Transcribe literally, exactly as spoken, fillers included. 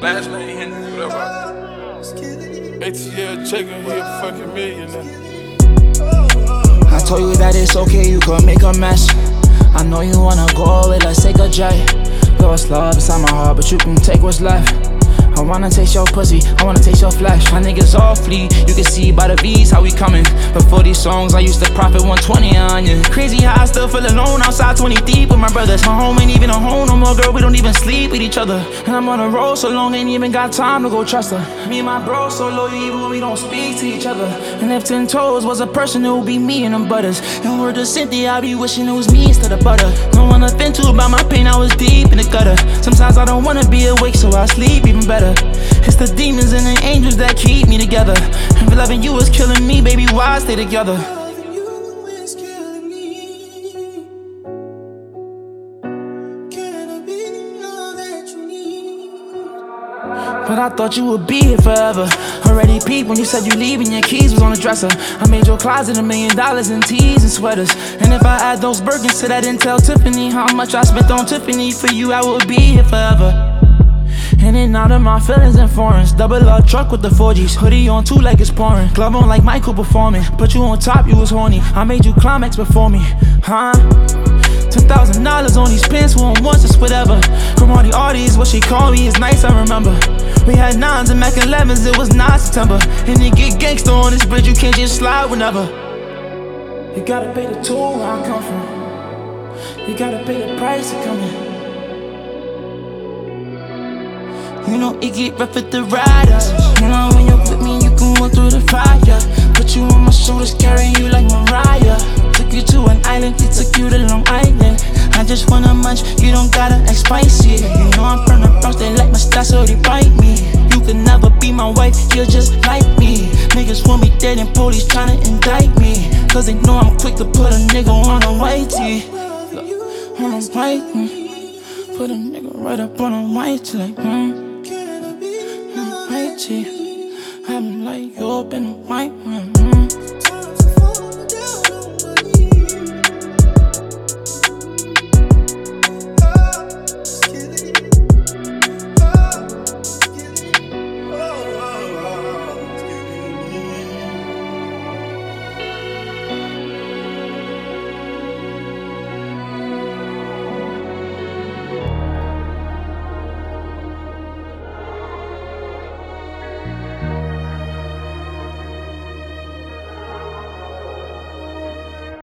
Last name Henry, whatever. A T L checking, he a fucking millionaire. I told you that it's okay, you could make a mess. I know you wanna go away, let's take a jet. Lost love inside my heart, but you can take what's left. I wanna taste your pussy, I wanna taste your flesh. My niggas all flee, you can see by the V's how we coming. Before these songs, I used to profit one twenty on you. Crazy how I still feel alone outside twenty deep with my brothers. My home ain't even a home no more, girl, we don't even sleep with each other. And I'm on a road so long, ain't even got time to go trust her. Me and my bro so loyal even when we don't speak to each other. And if ten toes was a person, it would be me and them butters. And word to Cynthia, I be wishing it was me instead of butter. No one to vent to about my pain, I was deep in the gutter. Sometimes I don't wanna be awake, so I sleep even better. It's the demons and the angels that keep me together. If loving you is killing me, baby, why stay together? Loving you is killing me. Can I be all that you need? But I thought you would be here forever. Already peeped when you said you leaving, your keys was on the dresser. I made your closet a million dollars in tees and sweaters. And if I add those Birkins to that, and tell Tiffany how much I spent on Tiffany for you, I would be here forever. In and out of my feelings and foreigns. Double R truck with the four Gs. Hoodie on too like it's pouring. Glove on like Michael performing. Put you on top, you was horny. I made you climax before me, huh? Ten thousand dollars on these pins, who on once, it's whatever. From all the artists, what she called me is nice, I remember. We had nines and Mac elevens, it was not September. And it get gangsta on this bridge, you can't just slide whenever. You gotta pay the toll where I come from. You gotta pay the price to come in. You know it get rough with the riders. You know when you're with me, you can walk through the fire. Put you on my shoulders, carrying you like Mariah. Took you to an island, he took you to Long Island. I just wanna munch, you don't gotta act spicy. You know I'm from the Bronx, they like my style, so they bite me. You can never be my wife, you're just like me. Niggas want me dead and police tryna indict me. Cause they know I'm quick to put a nigga on a white tee. On a white tee. Put a nigga right up on a white tee, like, hmm. I'm like you up in the white room.